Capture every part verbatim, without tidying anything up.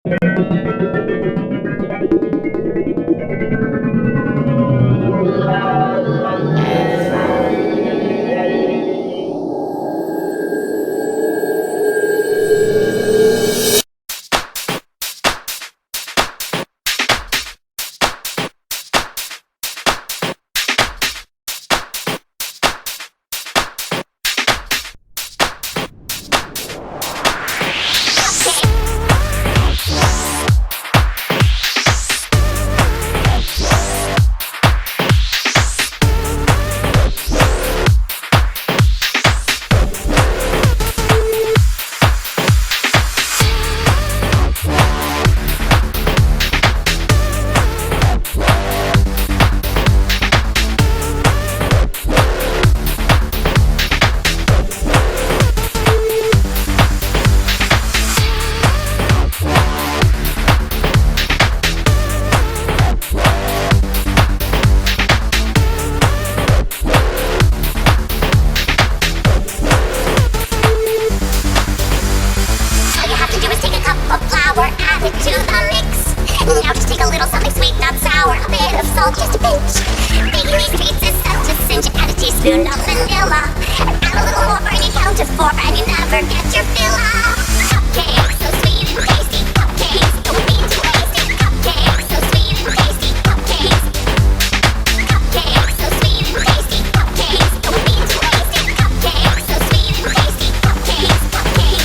Now just take a little something sweet, not sour, a bit of salt, just a pinch. Baking these treats is such a cinch. Add a teaspoon of vanilla, add a little more, burn your count to four, and you never get your fill up. Cupcakes, so sweet and tasty. Cupcakes, don't be too hasty. Cupcakes, so sweet and tasty. Cupcakes, cupcakes, so sweet and tasty. Cupcakes, don't be too hasty. Cupcakes, so sweet and tasty. Cupcakes, cupcakes,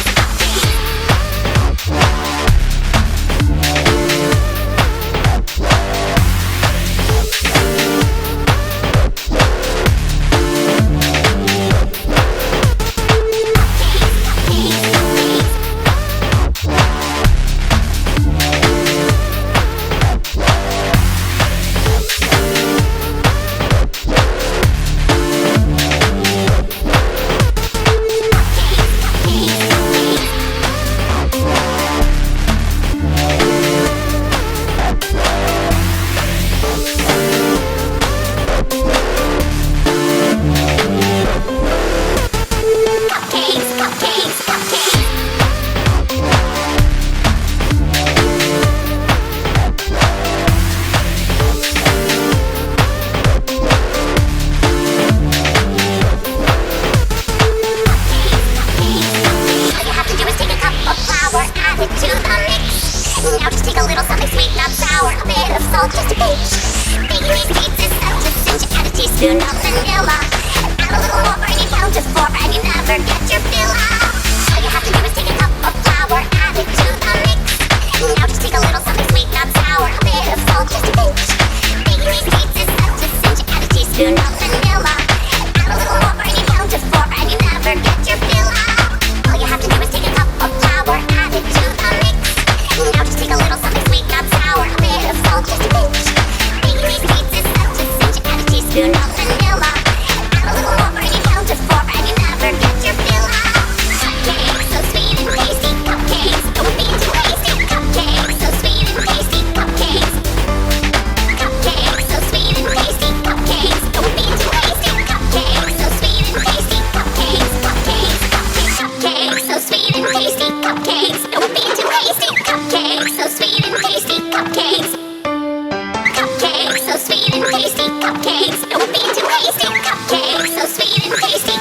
now just take a little something sweet, not sour, a bit of salt, just a pinch. Baking these treats is such a cinch. Add a teaspoon of vanilla, add a little more, burn your count to four, and you never get your fill up. All you have to do is take a cup of flour, add it to the mix. Now just take a little something sweet, not sour, a bit of salt, just a pinch. Baking these treats is such a cinch. Add a teaspoon of vanilla, add a little more, burn your count to four, and you never get your fill up. All you have to do is take a cup of flour, add it to the mix. Now just take a little something sweet, not sour, a bit of salt, just a pinch. Baking these treats is such a cinch. Add a teaspoon of vanilla, add a little more, burn your count to four, and you never get your fill up. Cupcakes, so sweet and tasty. Cupcakes, don't be too hasty. Cupcakes, so sweet and tasty. Cupcakes, cupcakes, so sweet and tasty. Cupcakes, don't be too hasty. Cupcakes, so sweet and tasty. Cupcakes, cupcakes, cupcakes, cupcakes, so sweet and tasty. Cupcakes, don't be too hasty. Cupcakes, so sweet and tasty. Cupcakes, cupcakes, so sweet and tasty. Cupcakes, don't be too hasty. Cupcakes, so sweet and tasty.